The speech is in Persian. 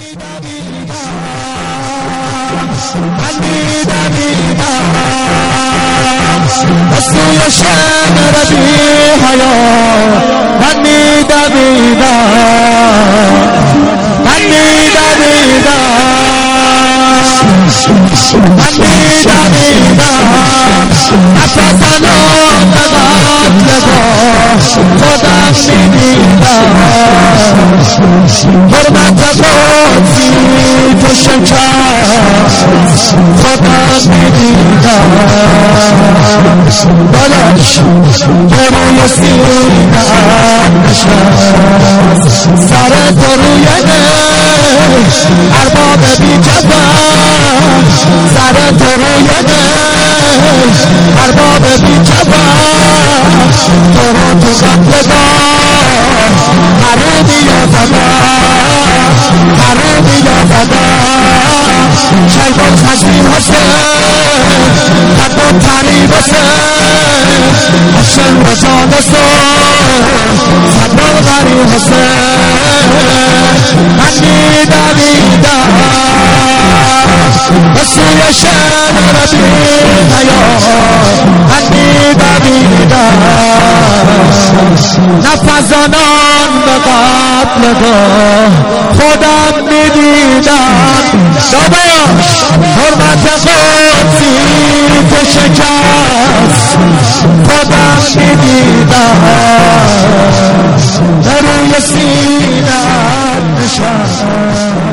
سوی شهر بی حیا من میدویدم نفسنا نقد لباس خودم میدیدم حرمت قدسی تو شکست خودم میدیدم بلش تو روی سینه نشست سر تو روی ارباب بی جبان سر تو روی ارباب بی جبان تو رو تو قتلگاه حروبی یا زدن شیخ الخشیم حسین خط و تریب حسین حسین رجال حسین صدر الغری حسین من میدویدم به سوی شهر بی حیا من میدویدم نفزانان به قتلگاه خودم میدیدم داداش حرمت قدسی تو شکست خودم میدیدم در روی سینه نشست